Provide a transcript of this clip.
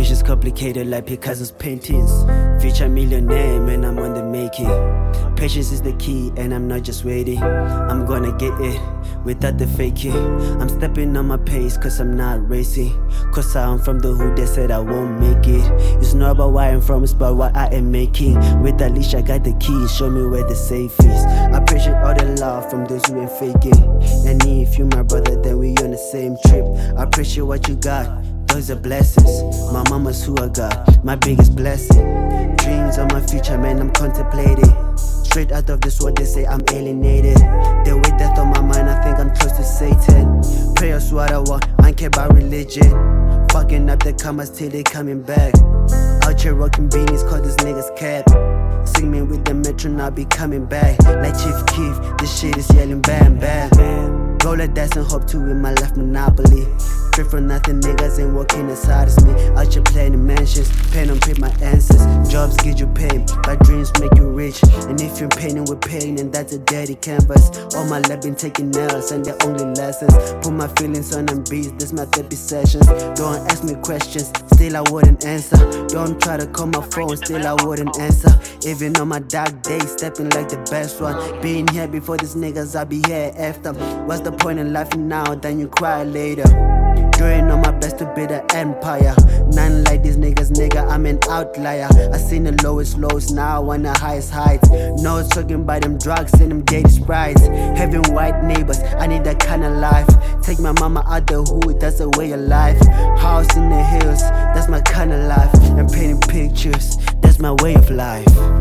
Vision's complicated like Picasso's paintings. Future millionaire, man, I'm on the making. Patience is the key and I'm not just waiting. I'm gonna get it without the faking. I'm stepping on my pace cause I'm not racing. Cause I'm from the hood, they said I won't make it. It's not about where I'm from, it's about what I am making. With that leash I got the keys, show me where the safe is. I appreciate all the love from those who ain't faking. And if you my brother, then we on the same trip. I appreciate what you got, those are blessings. My mama's who I got, my biggest blessing. Dreams of my future, man, I'm contemplating. Straight out of this world, they say I'm alienated. The way death on my mind, I think I'm close to Satan. Prayers what I want, I don't care about religion. Fucking up the commas till they coming back. Out here rocking beanies, call these niggas cap. Sing me with the metro, I'll be coming back. Like Chief Keef, this shit is yelling bam bam. Roll a dice and hope to win my life monopoly. Straight from nothing, niggas ain't working as hard as me. Out here playing in mansions, pen on paper my answers. Jobs give you pain, but dreams make you rich. And if you're painting with pain, and that's a dirty canvas. All my life been taking nails, and they're only lessons. Put my feelings on them beats, this my therapy sessions. Don't ask me questions, still I wouldn't answer. Don't try to call my phone, still I wouldn't answer. Even on my dark days, stepping like the best one. Being here before these niggas, I'll be here after. What's the point in laughing now, then you cry later? Doing on my best to build an empire. None like these niggas, nigga, I'm an outlier. I seen the lowest lows, now on the highest heights. No talking about them drugs and them daily sprites. Having white neighbors, I need that kind of life. Take my mama out the hood, that's a way of life. House in the hills, that's my kind of life. And painting pictures, that's my way of life.